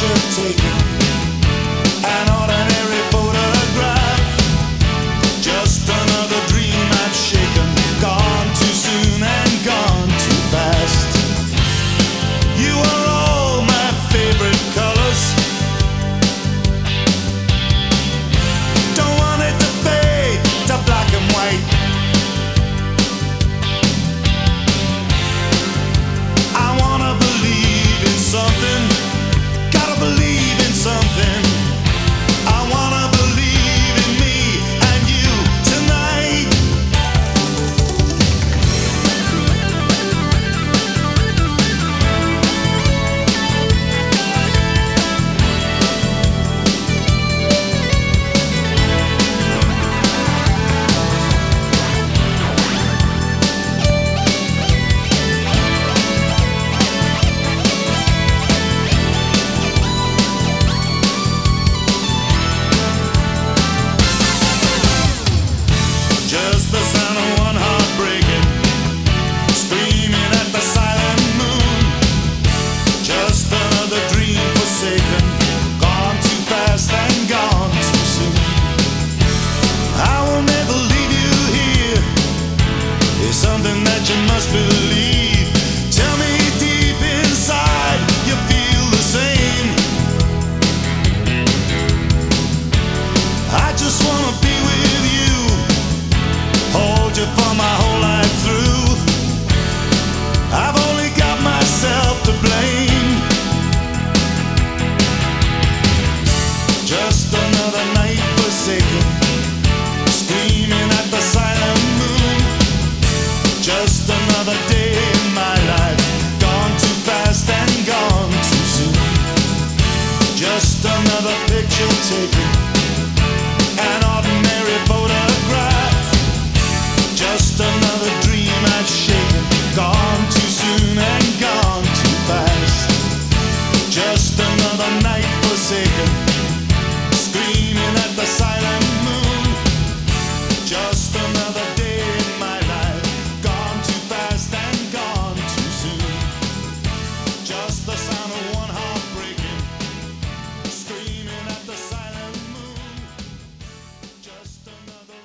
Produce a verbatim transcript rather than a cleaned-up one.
picture taken, an ordinary photograph, just another dream I've shaken, gone too soon and gone too fast. You are all my favorite colors, don't want it to fade to black and white. I wanna believe in something, gotta believe in something. I wanna believe in me and you tonight. Just the sound of one heart breaking, screaming at the silent moon. Just another dream forsaken, gone too fast and gone too soon. I will never leave you here, it's something that you must believe. Tell me deep inside you feel the same. I just wanna be with you, hold you for my whole life through. I've only got myself to blame. Just another night forsaken, screaming at the silent moon. Just another day in my life, gone too fast and gone too soon. Just another picture taken, an ordinary photograph, just another dream I've shaken, gone too soon and gone too fast. Just another night forsaken, screaming at the silent moon. Just another day in my life, gone too fast and gone too soon. Just the sound of one heart breaking, screaming at the silent moon. Just another